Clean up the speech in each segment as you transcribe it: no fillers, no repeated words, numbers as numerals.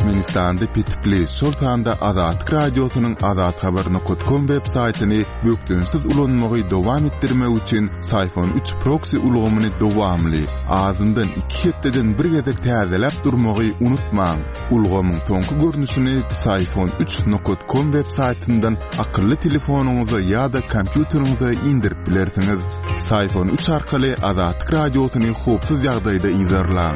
Türkmenistan'da pitipli şol tanda Azatlyk radiosynyň azathabaryny.com web saytyny bökdünsiz ulanmagy dowam etdirmek üçin Sayfon 3 proxy ulgamyny dowamly azyndan 2 hepdeden bir gezek täzelep durmagy unutmaň. Ulgamyň soňky görnüşini Sayfon3.com web saytyndan akylly telefonuňyza ýa-da kompýuteriňize indirip bilersiňiz. Sayfon 3 arkaly Azatlyk radiosyny howpsuz ýagdaýda izlerläň.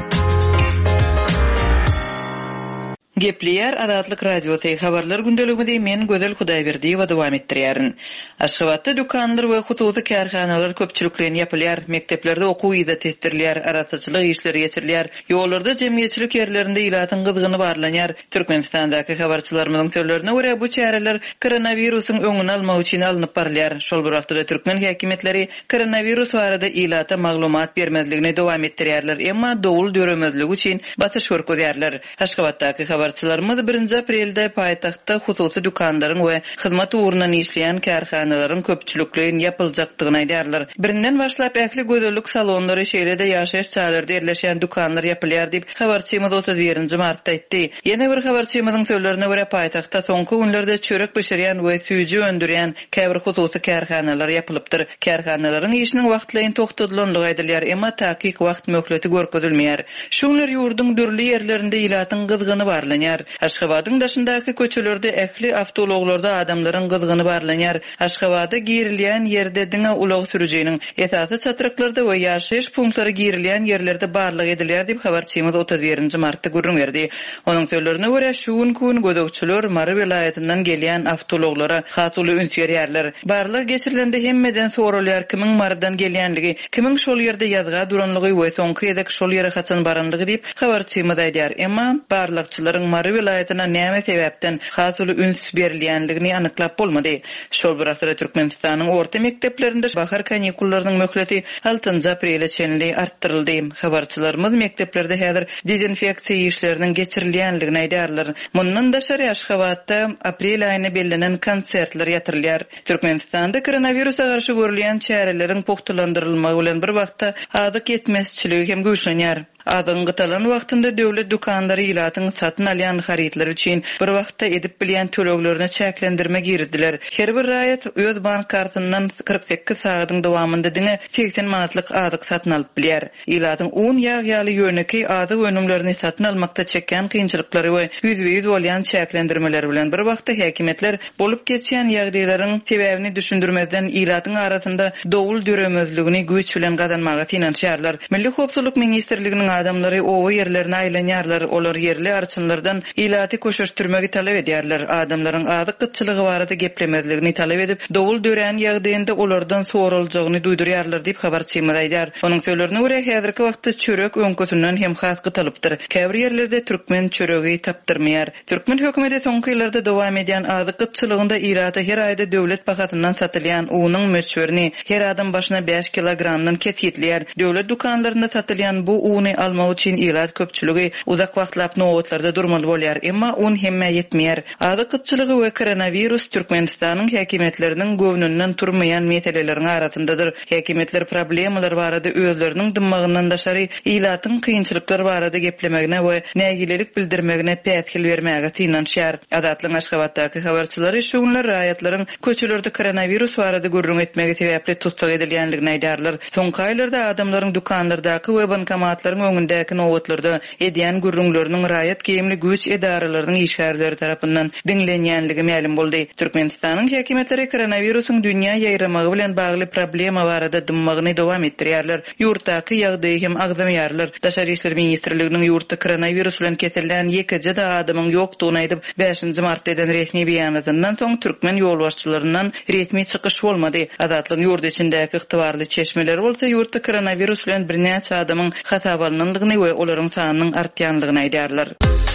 Gepleýär Azatlyk radiosy habarlar gündeliginde men Gözel Hudaýberdiýewa dowam etdirýärin. Aşgabatda dükanlar we hususy kärhanalar köpçüliklerini ýapylýar, mekteplerde okuw ýa-da testirler, araççylyk işleri geçirilýär, ýollarda jemgyýetçilik ýerlerinde ilatyň gyzgyny barlanýar. Türkmenistandaky habarçylarymyzyň sözlerine görä bu çäreler koronawirusyň öňüni almak üçin alınıp barylýar. Şol bir wagtda türkmen häkimetleri koronawirus barada ilata maglumat bermezligine dowam etdirýärler, emma dowul döremezligi üçin basyş görkezýärler. Aşgabatdaky habarçylarymyz 1 aprelde paýtagtda hususy dükanlaryň we hyzmat ugrundan işleýän kärhanalaryň köpçülikliğinin yapıljakdygyny aýdýarlar. Birinden başlap ähli gözellik salonlary şeýlede ýaşaýyş çağlarda yerleşen dükanlar yapylýar diýip habarçymyz 31 martda aýtdy. Ýene bir habarçymyzyň sözlerine görä paýtagtda soňky günlerde çörek pişirýän we süýji öndürýän käbir hususy kärhanalar yapylypdyr. Kärhanalaryň işiniň wagtlaryny toktadylanlygy aýdylýar, emma taýyk wagt möhleti görkezilmeýär. Şuňlar ýurdun dürli ýerlerinde ilatyň gyzgyny barlanýar. Aşgabatyň daşyndaky köçelerde ähli awtologlarda adamlaryň gyzgyny barlanýar. Aşgabada girilýän ýerde diňe ulag sürüjiniň esasy çatraklarda we ýaşaýyş punktlary girilýän ýerlerde barlyk edilýär diýip habarçymyz 31 martda görüň berdi. Onuň sözlerine görä şu gün gözekçiler Mary vilayetinden gelýän awtologlara hasyly üns berýärler. Barlyk geçirilende hemmeden sorulýar kimiň Marydan gelýänligi, kimiň şol ýerde ýazga duranlygy we soňky edek şol ýere haçan baranlygy diýip habarçymyz aýdýar. Emma barlykçylaryň Mary vilayetine näme sebäpden hasyly üns berilýänligini anyklap bolmady. Şol bir wagtda Türkmenistanyň orta mekteplerinde bahar kanikullarynyň möhleti 6 aprele çenli arttyryldy. Habarçylarymyz mekteplerde häzir dezinfeksiýa işleriniň geçirilýänligini aýdýarlar. Mundan daşary Aşgabatda aprel aýyna bellenen konsertler ýatyrylýar. Türkmenistanda koronawirusa garşy görülýän çäreleriň poktulandyrylmagy bilen bir wagtda adyk etmezçiligi hem güýçlenýär. Adyň gytalan wagtynda döwlet dükanlary ilatyň satyn alýan haritler üçin bir wagtda edip bilýän töleglerini çäklendirme girdiler. Her bir raýat öz bank kartyndan 48 sagatyň dowamında diňe 80 manatlyk adyk satyn alyp bilýär. Ilatyň 10 ýaly ýöneki adyk önümlerini satyn almakda çekýän kynçylyklary we ýüzbe-ýüz bolýan çäklendirmeler bilen bir wagtda häkimetler bolup geçýän ýagdaýlaryň sebäbini düşündirmezden ilatyň arasynda dowul döremezligini güýç bilen gazanmaga tinanşýarlar. Milli Howpsuzlyk Ministrliginiň adamlary owa ýerlerine aýlanýarlar, olar ýerli arçynlardan ilaty köşeşdirmegi talap edýärler. Adamlaryň adyk gytçylygy barada geplemezligini talap edip, dowul dörän ýagdaýynda olardan soruljagyny duýdurýarlar diýip habarçymyz aýdýar. Onuň sözlerine görä häzirki wagtda çörek öňkösünden hem has gytalypdyr. Käbir ýerlerde türkmen çöregi tapdyrmaýar. Türkmen hökümeti soňky ýyllarda dowam edýän adyk gytçylygynda ilata her aýda döwlet bahasyndan satylýan uwunyň möçberini her adam başyna 5 kilogramdan kesýetler. Döwlet dukanlarynda satylýan bu uwuny almak üçin ilat köpçüligi uzak wagtlap nowatlarda durmaly bolýar, emma un hemme ýetmeýär. Adyk gytçylygy we koronawirus Türkmenistanyň häkimetleriniň göwnünden turmaýan meseleleriň arasyndadyr. Häkimetler problemalar barada özleriniň dymagyndan daşary ilatyň kynçylyklary barada geplemegine we nägilelik bildirmegine pätkil bermäge tinanşýar. Azatlyň Aşgabatdaky habarçylary şu günler raýatlaryň köçelerde koronawirus barada görüň etmegi sebäpli tutsak edilýänligini aýdýarlar. Soňky aýlarda adamlaryň dukanlardaky we bankomatlaryň öňündäki nowatlarda edýän gürrüňleriniň raýat gemli güýç edaralarynyň işgärleri tarapyndan diňlenýänligi ma'lum boldy. Türkmenistanyň häkimetleri koronawirusyň dünýä ýaýramagy bilen bagly problema barada dymmagyny dowam etdirýärler. Ýurtdaky ýagdaý hem agzamýarlar. Daşary işler ministrliginiň ýurtda koronawirus bilen kesilýän 2 da adamyň ýokdugyny aýdyp 5 martda eden resmi beýanatyndan soň türkmen ýolbaşçylарyndan resmi çykyş bolmady. Azatlyň ýurt içindäki ygtybarly çeşmeler bolsa ýurtda koronawirus bilen bir näçe adamyň hasabalananlygyny we olaryň sanynyň artýanlygyny aýdýarlar.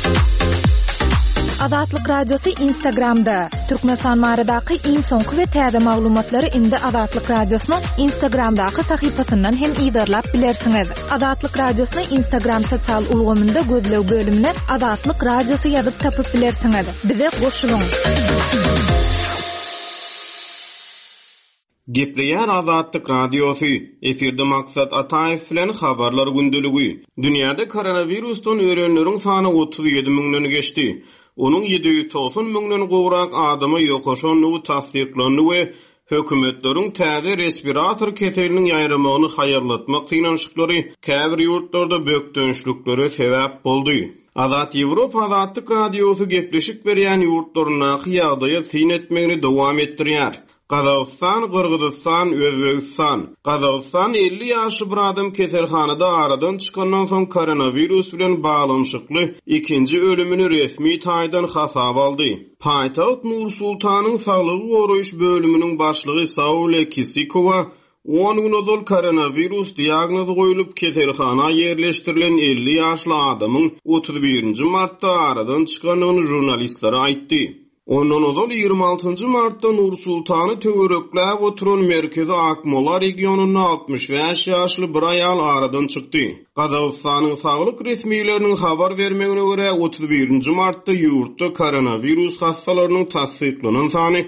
Azatlyk radiosu Instagramda. Türkmenistan baradaky iň soňky we täze maglumatlary indi Azatlyk radiosynyň Instagramdaky sahypasyndan hem ýerlap bilersiňiz. Azatlyk radiosyny Instagram sosial ulgamynda gözlew bölümine Azatlyk radiosu ýazyp tapyp bilersiňiz. Bize goşulyň. Gepleýär Azatlyk Radiosu. Eferde Maksat Ataev bilen habarlar gündölügi. Dünýäde koronavirusdan ölenleriň sany 37 miňden geçdi. Onun 790 miňden gowrak adamy ýokaşanyny tasdiklandy we hökümetleriň täze respirator keseliniň ýaýramagyny haýarlatmak kynançyklary käbir ýurtlarda bökdönçlüklere sebäp boldy. Azat Ýewropa Azatlyk Radiosu gepleşik berýän ýurtlaryna ýagdaýa syn etmegini dowam etdirýär. Qazaqstan, Qırgızstan, Özbegistan. Qazaqstan 50 ýaşly bir adam keselhanada aradan çykandan soň koronavirus bilen baglanyşykly ikinji ölümini resmi taýdan hasaba aldy. Paýtaht Nur-Sultanyň saglygy goraýyş bölüminiň başlygy Saule Kisikowa 10 gün ozal koronavirus diagnozy goýulyp keselhana ýerleşdirilen 50 ýaşly adamyň 31 martda aradan çykanyny jurnalistlere aýtdy. Ondan ozal 26 martda Nur-Sultany töwerekläp oturan merkezi Akmola regionunyň 65 ýaşly bir aýal aradan çykdy. Qazaqstanyň saglyk resmiýetleriniň habar bermegine görä 31 martda ýurtda koronavirus hastalarynyň tasdiklanan sany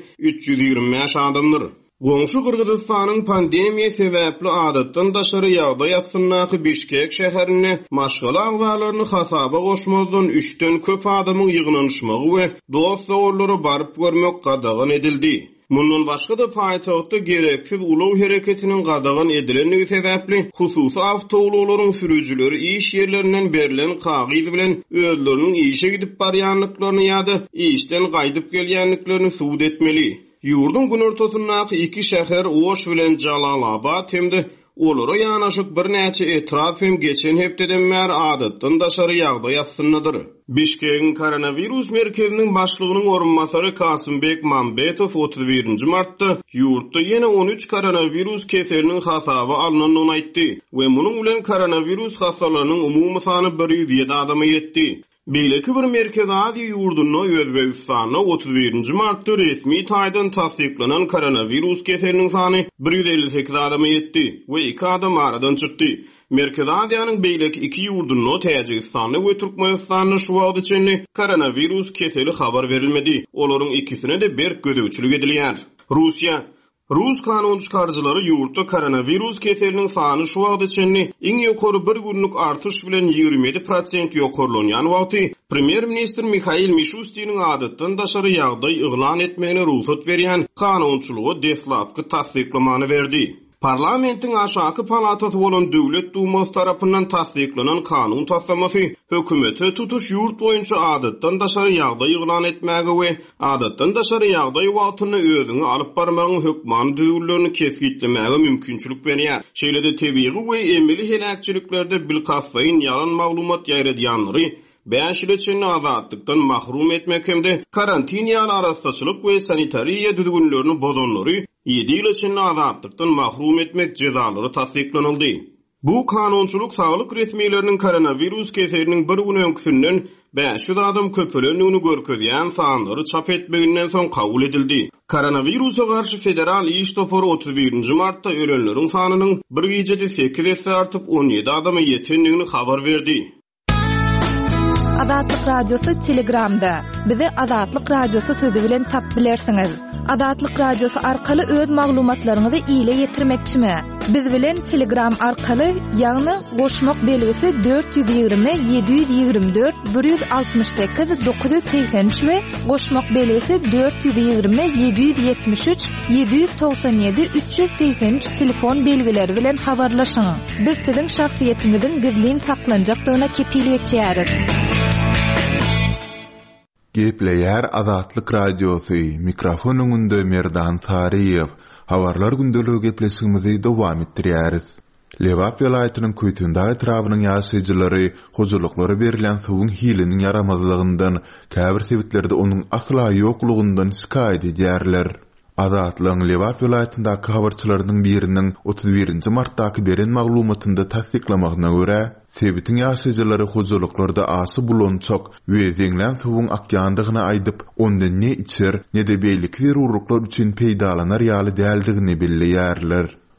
325 adamdyr. Goňşy Qırgızstanyň pandemiýa sebäpli adatdan daşary ýagdaý ýasynaky Bişkek şäherine maşgala agzalaryny hasaba goşmazdan 3den köp adamyň ýygnanyşmagy we dost dowrlary baryp görmek gadagan edildi. Mundan başga da paýtagtda gereksiz ulaw hereketiniň gadagan edilenligi sebäpli hususy awtowlaryň sürüjüleri iş ýerlerinden berilen kagyz bilen özleriniň işe gidip barýanlyklaryny ýa-da işden gaýdyp gelýänliklerini suwd etmeli. Ýurdun gün ortasyndaky iki şäher Oş bilen Jalalabad hemde olara ýanaşyk bir näçe etraf hem geçen hepdeden bäri adatdan daşary ýagdaý ýasynydyr. Bişkegiň koronavirus merkeziniň başlygynyň orunmasary Kasymbek Mambetow 31 martda ýurtda ýene 13 koronavirus keseliniň hasaba alnanyny aýtdy we munyň bilen koronavirus hastalarynyň umumy sany 107 adama ýetdi. Beýleki bir Merkez Aziýa ýurduny Özbegistanyna 31 martda resmi taýdan tasdiklanan koronavirus keseliniň sany 158 adama ýetdi we 2 adam aradan çykdy. Merkez Aziýanyň beýleki iki ýurduny Täjikistanyna we Türkmenistanyna şu wagt içinde koronavirus keseli habar berilmedi. Olaryň ikisine de berk gödäwçilik edilýär. Rus kanun çykarjylary ýurtda koronavirus keseliniň sany şu wagt içinde iň ýokary bir günlük artış bilen 27% ýokarlanýan wagty Premier Minister Mikhail Mishustiniň adatdan daşary ýagdaý ýylan etmegine ruhsat berýän kanunçylygy deslapky tasdiklamany berdi. Parlamentiň aşaky palatasy bolan Döwlet Dumasy tarapyndan tasdiklanan kanun taslamasy hökümeti tutuş ýurt boýunça adatdan daşary ýagdaý ýylan etmäge we adatdan daşary ýagdaý wagtyny özüňe alyp barmagyň hökman düýürlerini kesgitlemäge mümkinçilik berýär. Şeýle-de tebii we emeli helakçylyklerde bilkassaýyn ýalan maglumat ýaýradýanlary 5 ýyl içinde azatlıktan mahrum etmek hemde karantin ýaly arastaçylyk we sanitariýa düzgünlerini bozanlary 7 ýyl içinde azatlıktan mahrum etmek jezalary tasdiklanyldy. Bu kanunçylyk saglyk resmiýetleriniň koronavirus keseliniň bir gün öňküsinden 500 adam köpelenligini görkezýän sanlary çap etmeginden soň kabul edildi. Koronavirusa garşy federal iş topary 31 martda ölenleriň sanynyň 1,8 esse artyp 17 adama ýetenligini habar berdi. Azatlyk Radiosu Telegramda. Bizi Azatlyk Radiosu sözi bilen tap bilersiňiz. Azatlyk Radiosu arkaly öz maglumatlaryňyzy ýyla ýetirmekçimi? Biz bilen Telegram arkaly ýagny goşmak belgisi 420 724 168 983 we goşmak belgisi 420 773 797 383 telefon belgileri bilen habarlaşyň. Biz siziň şahsiýetiňizin gizlin saklanjakdygyna kepiliyet etýäris. Gepleýär Azatlyk Radiosu mikrofon öňünde Merdan Tariýew. Habarlar gündöligi gepleşigimizi dowam etdirýäris. Lewap welaýatynyň köýtünde etrawynyň ýaşaýjylary hojuluklary berilen suwuň hiliniň yaramazlygyndan käbir sebetlerde onuň asla ýoklugundan şikaýet edýärler. Azatlyň Lewap welaýatyndaky habarçylarynyň biriniň 31 martdaky beren maglumatynda tasdiklamagyna görä, sebitin ýaşaýjylary hojuluklarda asy bulançak we zeňlen suwuň akýandygyny aýdyp, ondan ne içer, ne de beýlik zerurluklar üçin peýdalanar ýaly däldigini bilýärler.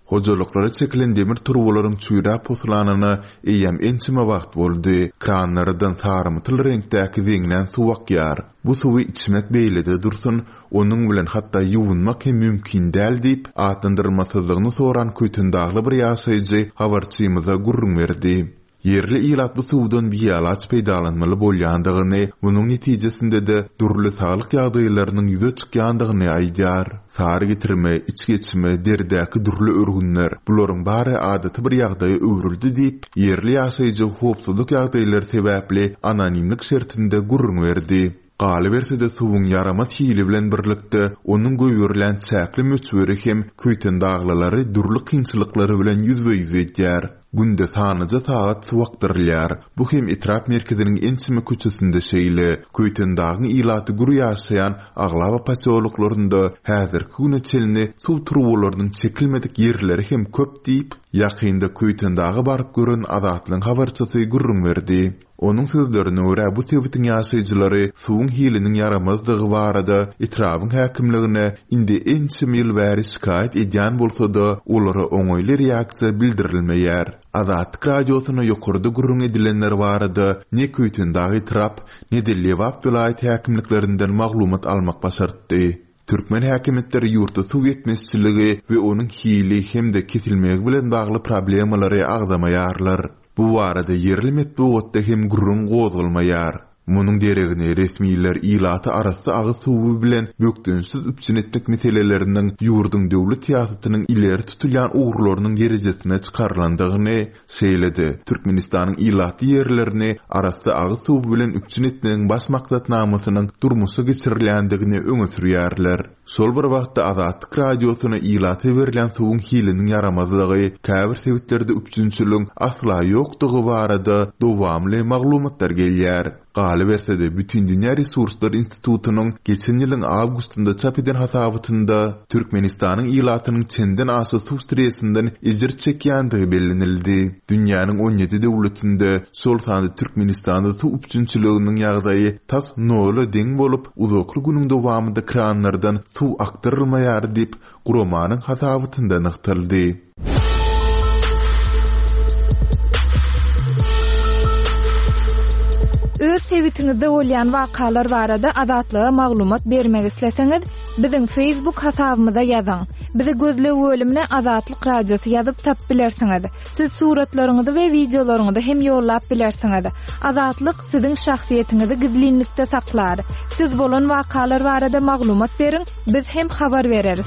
Hojalıkları çekilen demir turbolaryň çüýra posulanyny eýem ençime wagt boldy. Kranlardan sarymtyl reňkdäki zeňlen suw akýar. Bu suwy içmek beýlede dursun, onuň bilen hatda ýuwunmak hem mümkin däl diýip atlandyrmasyzlygyny soran kötün dagly bir ýaşaýjy habarçymyza gurrun berdi. Yerli ilat bu suwdan biýalaç peýdalanmaly bolýandygyny, munyň netijesinde de durly saglyk ýagdaýlarynyň ýüze çykýandygyny aýdýar. Sary getirme, iç geçme, derdäki durly örgünler, bularyň bary adaty bir ýagdaýa öwrüldi diýip, yerli ýaşaýjy howpsuzlyk ýagdaýlary sebäpli anonimlik şertinde gurrun berdi. Galy bersede suwuň yaramaz hili bilen birlikde onuň göýürilen çäkli möçberi hem köýten daglary durly kynçylyklary bilen ýüzbeýiz edýär. Günde sanyja saat suwakdyrlar. Bu hem etrap merkeziniň ençime köçesinde şeýle, köýten dagyň ilaty guru ýaşaýan aglaba pasoluklarynda häzirki güne çelini suw turbolarynyň çekilmedik ýerleri hem köp diýip, ýakynda köýten dagy baryp gören azatlyň habarçysy gurrun berdi. Onuň sözlerine görä bu sebäpden ýaşaýjylary suwuň hiliniň yaramazdygy barada etrabyň häkimligine indi ençime ýyl bäri şikaýet edýän bolsa-da olara oňoýly reaksiýa bildirilmeýär. Azatlyk radiosyna ýokarda gurrun edilenler barada ne köýten dagy trap, ne de Lewap vilayet häkimliklerinden maglumat almak başardy. Türkmen häkimetleri ýurtda suw etmezçiligi we onuň hili hem-de kesilmegi bilen bagly problemalary agzamaýarlar. Bu barada yerli metbuatda hem gurrun gozulmaýar. Munyň deregine resmiýetler ilaty arasy agy suwy bilen bökdünsiz üpçün etmek meseleleriniň ýurduň döwlet siýasatynyň ileri tutulýan ugrularynyň derejesine çykarlandygyny seýledi. Türkmenistanyň ilaty ýerlerini arasy agy suwy bilen üpçün etmegiň baş maksatnamasynyň durmuşa geçirilýändigini öňe sürýärler. Sol bir wagtda Azatlyk radiosyna ilaty berilen suwuň hiliniň yaramazlygy, käbir sebäplerde üpçünçiligiň asla ýokdugy barada dowamly maglumatlar gelýär. Galy bersede bütün dünýä resurslar institutunyň geçen ýylyň awgustynda çap eden hasabatynda Türkmenistanyň ilatynyň çenden asy suw stresinden ejir çekýänligi bellenildi. Dünýäniň 17 döwletinde sol sany Türkmenistanda suw üpçünçiliginiň ýagdaýy tas noly deň bolup, uzakly günüň dowamında kranlardan suw aktyrylmaýar diýip Guramanyň hasabatynda nykdyldy. Öz sewitingizde bolýan wakalar barada adatlyga maglumat bermek isleseňiz, biziň Facebook hasabymyza ýazyň. Bizi gözle bölümine Azatlyk radiosu ýazyp tap bilersiňiz. Siz suratlaryňyzy we videolaryňyzy hem ýollap bilersiňiz. Azatlyk siziň şahsiýetiňizi gizlinlikde saklar. Siz bolan wakalar barada maglumat beriň, biz hem habar bereriz.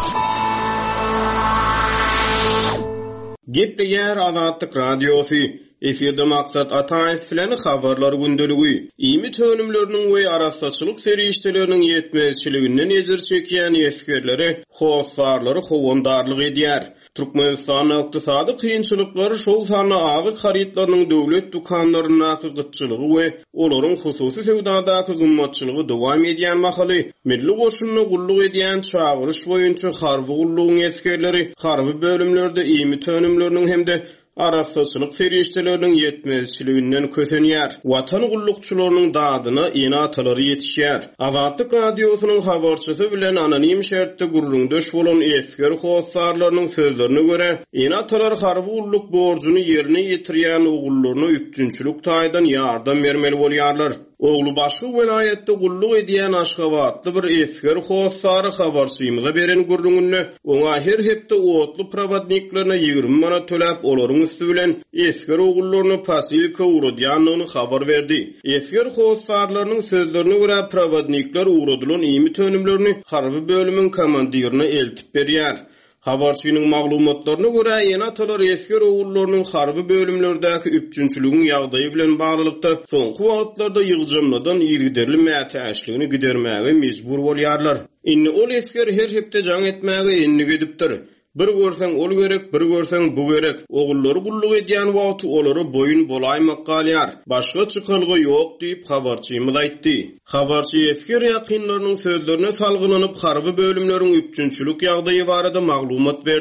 Gepleýär Azatlyk radiosu. Efirde maksat Ataýew bilen habarlar gündeligi. Imi tönümleriniň we arasaçylyk serişdeleriniň ýetmezçiliginden ejir çekýän ýetgerleri, howsarlary howundarlyk edýär. Türkmenistanyň ykdysady kynçylyklary şol sany azyk haritlarynyň döwlet dukanlaryna gytçylygy we olaryň hususy sewdadaky gymmatçylygy dowam edýän mahaly, milli goşunyny gulluk edýän çagyryş boýunça harby gullugyň ýetgerleri, harby bölümlerde imi tönümleriniň hemde arasaçylyk serişdeleriniň ýetmezçiliginden kösenýär. Watan gullukçylarynyň dadyna ýene atalary ýetişýär. Azatlyk radiosynyň habarçysy bilen anonim şertde gurrundaş bolan esker howsarlarynyň sözlerine görä, ýene atalar harby gulluk borjuny ýerine ýetirýän ogullarına üpçünçilik taýdan ýardam bermeli bolýarlar. Oglu başga welayetde gulluk edýän Aşgabatly bir esker howsary habarçymyza beren gurrungyny oňa her hepde otly prowadniklerine 20 manat töläp olaryň üstü bilen esker ogullaryny pasilka uradýanyny habar berdi. Esker howsarlarynyň sözlerine görä prowadnikler uradylan imi tönümlerini harby bölümiň komandirine eltip berýär. Habarçynyň maglumatlaryna görä ýene atalar esker ogullarynyň harby bölümlerdäki üpçünçiligiň ýagdaýy bilen baglykda soňky wagtlarda ýygjamladan ýergiderli mätäşligini gidermäge mejbur bolýarlar. Inni ol esker her hepde jaň etmäge enni gedipdir. Bir görseň ol gerek, bir görseň bu gerek. Ogullary gulluk edýän wagty olary boyun bolaýmak galýar. Başga çykylgy ýok diýip habarçymyz aýtdy. Habarçy esker ýakynlarynyň sözlerine salgylanyp harby bölümleriň üpçünçilik ýagdaýy barada maglumat berdi.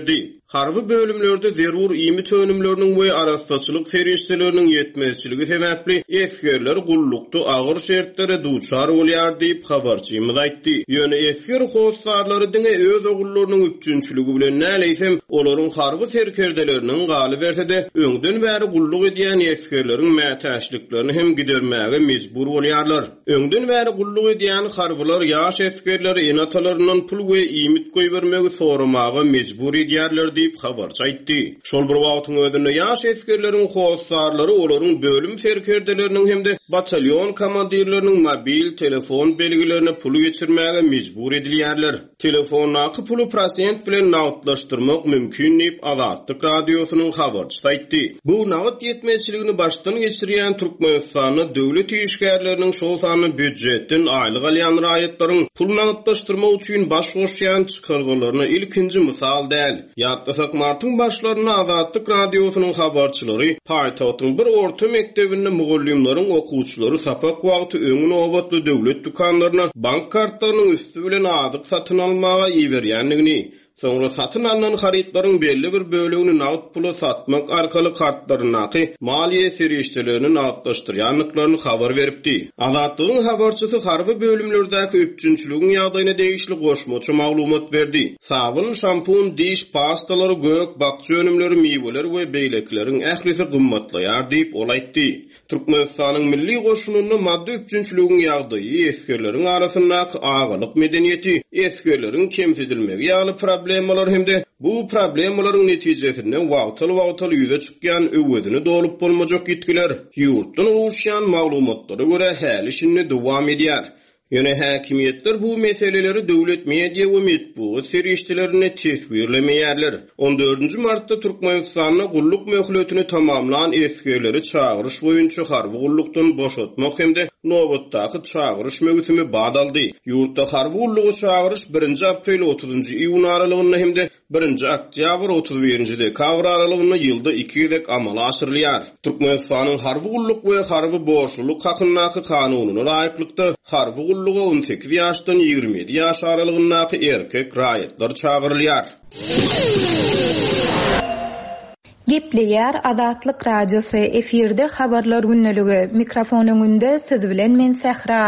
Harby bölümlerde zerur ýymy tönümleriniň we arastaçylyk serişçileriniň ýetmezçiligi sebäpli eskerler gullukda agyr şertlere duçar bolýar diýip habarçymyz aýtdy. Ýöne esker howsarlary diňe öz ogullarynyň üçünçüligi bilen näleýsem olaryň harby serkerdeleriniň galy bersede öňden bäri gulluk edýän eskerleriň mätäşliklerini hem gidermäge mejbur bolýarlar. Öňden bäri gulluk edýän harbylar ýaş eskerleri enatalarynyň pul we ýymit goýbermegi soramaga mejbur edýärler diýip habarçy aýtdy. Şol bir wagtyň özünde ýaş eskerleriň howsarlary olaryň bölüm serkerdeleriniň hemde batalyon komandirleriniň mobil telefon belgilerini pul geçirmäge mejbur edilýärler. Telefon haky pulu prosent bilen nagdlaşdyrmak mümkin diýip Azatlyk radiosynyň habarçysy aýtdy. Bu nagd ýetmezçiligini başdan geçirýän Türkmenistanyň döwlet işgärleriniň şol sany büdjetden aýlyk alýan raýatlaryň pul nagdlaşdyrmak üçin baş goşýan çykargylaryny ilkinji mysal däl. Ýatdasak martyň başlaryna Azatlyk radiosynyň habarçylary paýtagtyň bir orta mektebinde mugallimlaryň okuwçylary sapak wagty öňün owatly döwlet dukanlaryna bank kartlarynyň üstü bilen azyk satyn almaga ýeberýändigini, soňra satyn alynan haritlaryň belli bir bölegini nagd pula satmak arkaly kartlarynaky maliýe serişçilerini nagdlaşdyrýanlyklaryny habar beripdi. Azatlygyň habarçysy harby bölümlerdäki üçünçüligiň ýagdaýyna degişli goşmaçy maglumat berdi. Sabun, şampun, diş pastalary, gök, bakçy önümleri, miweler we beýlekleriň ählisi gymmatlaýar diýip ol aýtdy. Türkmenistanyň milli goşunyny maddi üçünçüligiň ýagdaýy eskerleriň arasyndaky agalyk medeniýeti, eskerleriň kemsidilmegi ýaly problemalar hemde bu problemalaryň netijesinde wagtly ýüze çykýan öwedini dolup bolmajak gitgiler ýurtdan uruşýan maglumatlary görä häl işini dowam edýär. Ýöne häkimiýetler bu meseleleri döwlet media we medeniýet serişçilerine tesbirlemeýärler. 14 martda Türkmenistanyň gulluk möhletini tamamlanan eskerleri çağırış boýunça harby gullukdan boşatmak hemde nowatdaky çağırış möhütimi badaldy. Ýurtda harby gullugy çağırış 1 aprel 30 iýun aralygyna hemde 1 oktyabr 31 dekabr aralygyna ýylda 2 dek amala aşyrylýar. Türkmenistanyň harby gulluk we harby boşluk hakyndaky kanunyna laýyklykda harby gullugy 18 ýaşdan 27 ýaş aralygyndaky erkek raýatlar çağırylýar. Gepleýär Azatlyk radiosy efirde habarlar günneligi. Mikrofonyň önünde siz bilen men Sähra.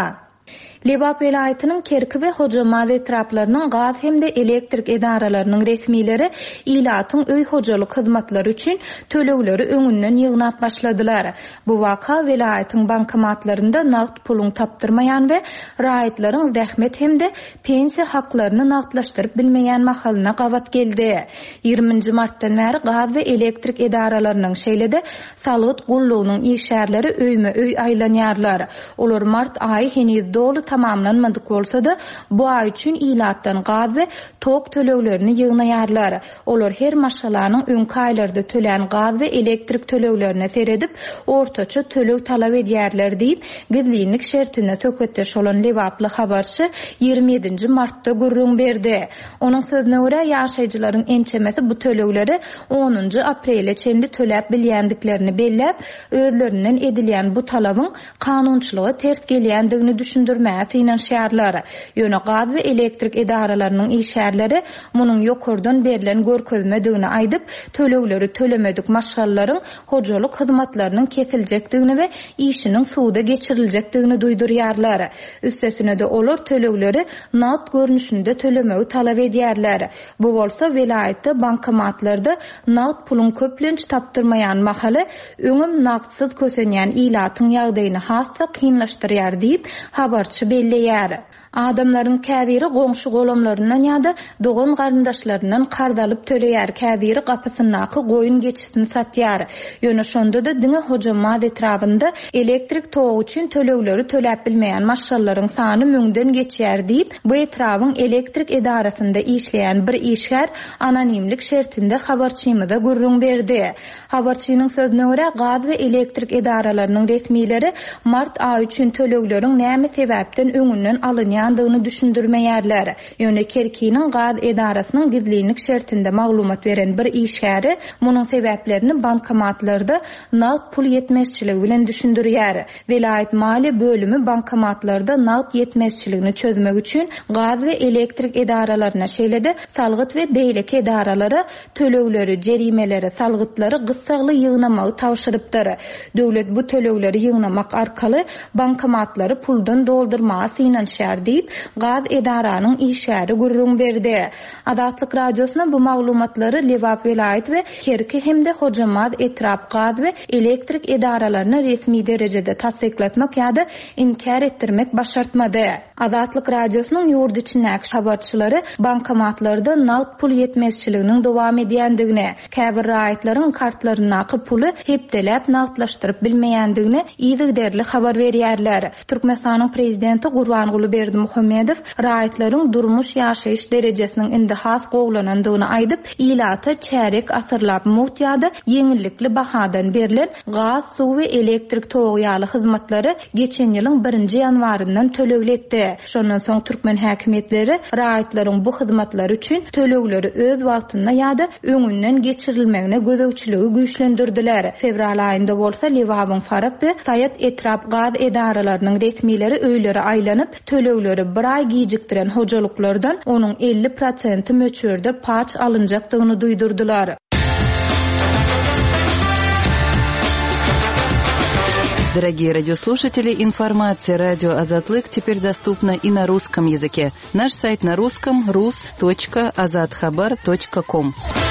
Lebap vilayatynyň Kerki we Hojamaz etraplarynyň gaz hemde elektrik edaralarynyň resmileri ilatyň öý hojalyk hyzmatlary üçin tölegleri öňünden ýygnap başladylar. Bu waka vilayatyň bankomatlarynda nagd pulun tapdyrmaýan we raýatlaryň dähmet hemde pensiýa haklaryny nagdlaşdyryp bilmeýän mahalyna gawat geldi. 20 martdan bäri gaz we elektrik edaralarynyň şeýlede salyt gullugynyň işgärleri öýme-öý aýlanýarlar. Olar mart aýy heniz dolu tamamlanmadyk bolsa da bu ay üçin ilatdan gaz we tok töleglerini ýygnaýarlar. Olar her maşalanyň öňki aýlarda tölen gaz we elektrik töleglerine seredip ortaça töleg talap edýärler diýip gizlilik şertine töketdeş olan Lewaply habarçy 27 martda gurrun berdi. Onuň sözüne görä ýaşaýjylaryň ençemesi bu tölegleri 10 aprele çendi töläp bilýändiklerini belläp özlerinden edilýän bu talabyň kanunçylyga ters gelýändigini düşündirmäge inanşýarlar. Ýöne gaz we elektrik edaralarynyň işgärleri munyň ýokurdan berilen görkezmedigini aýdyp tölegleri tölemedik maşgallaryň hojalyk hyzmatlarynyň kesiljekdigini we işiniň suwda geçiriljekdigini duýdurýarlar. Üstesine de olar tölegleri nagd görnüşinde tölemegi talap edýärler. Bu bolsa vilayatda bankomatlarda nagd pulun köplenç tapdyrmaýan mahaly öňüm nagdsyz kösenýän ilatyň ýagdaýyny hassa kynlaşdyrýar diýip habarçy belleýär. Adamlaryň käbiri goňşy golamlaryndan ýa-da dogan garyndaşlaryndan qardalyp töleýär. Käbiri gapysyndaky goýun geçisini satýar. Ýöne şonda da diňe Hojamaz etrafynda elektrik togy üçin tölegleri töläp bilmeýän maşgallaryň sany müňden geçýär diýip bu etrafyň elektrik edarasynda işleýän bir işgär anonimlik şertinde habarçymyza gurrun berdi. Habarçynyň sözüne görä gaz we elektrik edaralarynyň resmileri mart aýy üçin tölegleriň näme sebäpden öňünden alynýar ýandygyny düşündirmeýärler. Ýöne Kerkiniň gaz edarasynyň gizlilik şertinde maglumat beren bir işgäri munyň sebäplerini bankomatlarda naqd pul yetmezçiligi bilen düşündirýär. Velayet mali bölümi bankomatlarda naqd yetmezçiligini çözmek üçin gaz we elektrik edaralaryna şeýlede salgyt we beýlek edaralara tölegleri, jerimeleri, salgytlary gyssagly ýygnamagy tawşyrypdyr. Döwlet bu tölegleri ýygnamak arkaly bankomatlary puldan doldurmagy synanşýar diýip gaz edaranyň işgäri gurrun berdi. Adatlyk radiosyna bu maglumatlary Lewap velayet we Kerki hemde Hojamaz etrap gaz we elektrik edaralaryna resmi derejede tasdiklatmak ýa-da inkar etdirmek başartmady. Adatlyk radiosynyň ýurt içindäki habarçylary bankomatlarda naqd pul yetmezçiliginiň dowam edýändigini, käbir raýatlaryň kartlaryna puly hepdelep naqdlaşdyryp bilmeýändigini ýygyderli habar berýärler. Türkmenistanyň prezidenti Gurbanguly Berdimuhammedow raýatlaryň durmuş ýaşaýyş derejesiniň indi has gowlanandygyny aýdyp, ilata çärek asyrlap mut ýa-da ýeňillikli bahadan berilen gaz, suw we elektrik togy hyzmatlary geçen ýylyň 1-nji ýanwaryndan tölegletdi. Şondan soň türkmen häkimetleri raýatlaryň bu hyzmatlar üçin tölegleri öz wagtynda ýa-da öňünden geçirilmegine gözegçiligi güýçlendirdiler. Fevral aýynda bolsa Lewapyň Farak we Sayat etrap gaz edaralarynyň resmileri öýleri aýlanyp tölegleri bir ay gijikdiren hojalyklardan onuň 50% möçürde paç alınjakdygyny duýdurdular. Дорогие радиослушатели, информация «Радио Азатлык» теперь доступна и на русском языке. Наш сайт на русском rus.azadkhabar.com.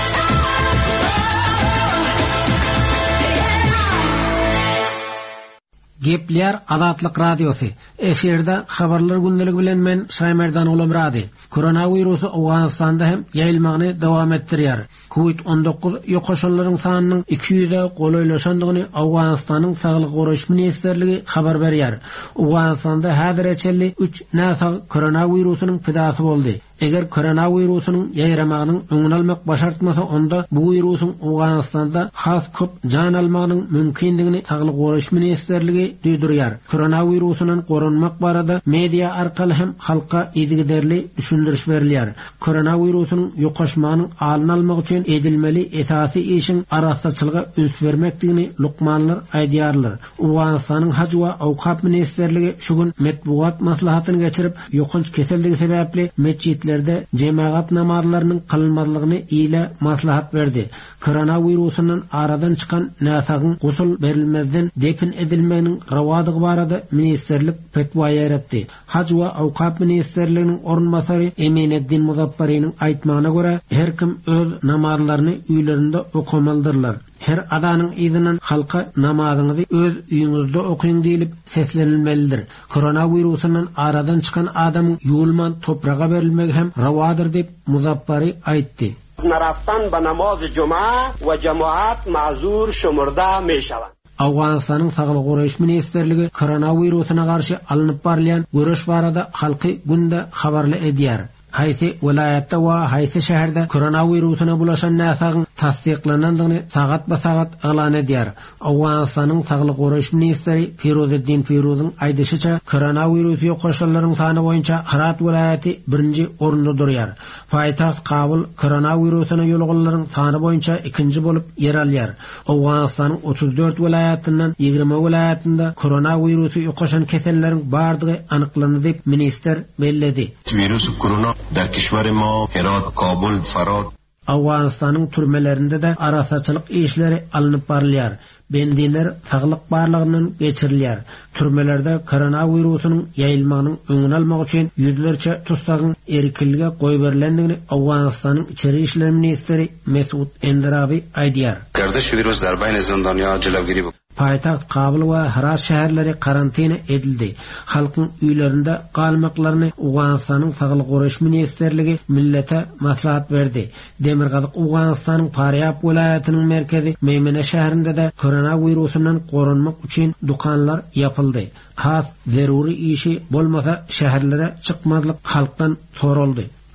Gepler Adatlyk radiosu. Eferde habarlar gündəligi bilen men Şaymerdan Ulamrady. Koronavirusy Awganistanda hem ýaýylmagyny dowam etdirýär. Covid-19 ýokaşanlaryň sanynyň 200-e golaylaşandygyny Awganistanyň Saglyk goraş ministrligi habar berýär. Awganistanda häzirçe 3 näsa koronavirusynyň pidasy boldy. Eger koronavirusynyň ýaýramagynyň öňüni almak başartmasa, onda bu virusyň Awganistanda has köp jan almagynyň mümkindigini Saglyk goraş ministrligi duýdurýar. Koronavirusynyň gorunmak barada media arkaly hem halka ýetigiderli düşündiriş berilýär. Koronavirusynyň ýokaşmagynyň alyny almak üçin edilmeli esasy işin araççylyga üns bermekdigini lukmanlar aýdýarlar. Awganistanyň Haç we Awqaf ministrligi şu gün metbuat maslahatyny geçirip ýokunç keselligi sebäpli mescitlerde cemaat namazlarynyň kılınmalygyny ile maslahat berdi. Koronavirusynyň aradan çykan näsagyň gusul berilmezden defin edilmeginiň rawadygy barada ministrlik petwa ýaratdy. Haç we Awqaf ministrliginiň orunmasary Emineddin Muzaffariň aýtmagyna görä, her kim öz namazlaryny üýlerinde okamalydylar. Her adanyň izinden halka namazyňyzy öz üýüňizde okuýun diýilip seslenilmelidir. Koronavirusynyň aradan çykan adamyň ýulman topraga berilmegi hem rawadyr diýip Muzaffari aýtdy. Naraftan ba namaz cuma ve cemaat mazur şumurda meşavan. Awganistanyň Saglyk goraş ministrligi koronavirusyna garşy alınıp barlayan görüş barada halky günde habarly edýär. Haýsy vilayatda we haýsy şäherde koronavirusuna bulaşan näsagyň tasdiklanandygyny sagat ba sagat elan edýär. Awganistanyň Saglyk goraş ministri Firuzeddin Firuzyň aýdysyça koronavirus ýokaşanlaryň sany boýunça Herat vilayati 1-nji orunda durýar. Paýtaxt Kabul koronavirusyna ýolgalaryň sany boýunça 2-nji bolup yer alýar. Awganistanyň 34 vilayatyndan 20 vilayatynda koronavirusy ýokaşan keselleriň bardygy anyklandy diýip minister belledi. Virus korona در کشور ما هرات، کابل، فرات. Awganistanyň türmelerinde de araççylyk işleri alınıp barylýar. Bendiler saglyk barlygynyň geçirilýär. Türmelerde koronavirusynyň ýaýylmagynyň öňüni almak üçin ýüzlerçe tutsagyň erkinlige goý berilendigini Awganistanyň içeri işler ministri Mesut Endirabi aýdýar. Gardaş virus در بین زندانیا جلوگیری Paytaxt Kabul we Herat şäherleri karantina edildi. Halkyň üýlerinde galmaklaryny Awganistanyň Saglyk goraş ministrligi millete maslahat berdi. Demirgazyk Awganistanyň Faryab welaýatynyň merkezi Meýmene şäherinde de koronavirusundan gorunmak üçin dukanlar yapyldy. Has zeruri işi bolmasa şäherlere çykmazlyk halkdan soruldy.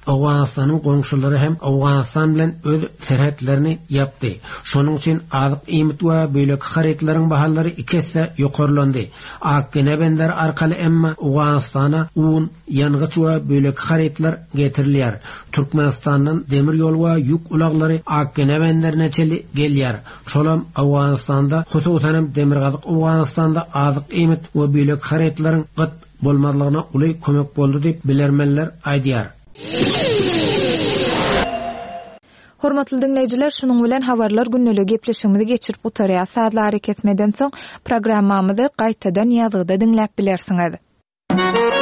Awganistanyň goňşulary hem Awganistan bilen öz serhetlerini yapdy. Şonuň üçin azyk iýmit we böleg haretleriň bahallary ikese ýokarlandy. Akkene bender arkaly emma Awganistana un, ýangyç we böleg haretler getirilýär. Türkmenistanyň demir ýol we ýük ulaglary Akkene benderine çeli gelýär. Şolam Awganistanda hususan demir gazyk Awganistanda azyk iýmit we böleg haretleriň gyt bolmalygyna uly kömek boldy diýip bilermenler aýdýar. Hormatly dinleýijiler, şunuň bilen habarlar günneligi gepleşigimizi geçirip gutarýar. Saatlar etmeden soň programmamyzy gaýtadan ýazgyda dinläp bilersiňiz.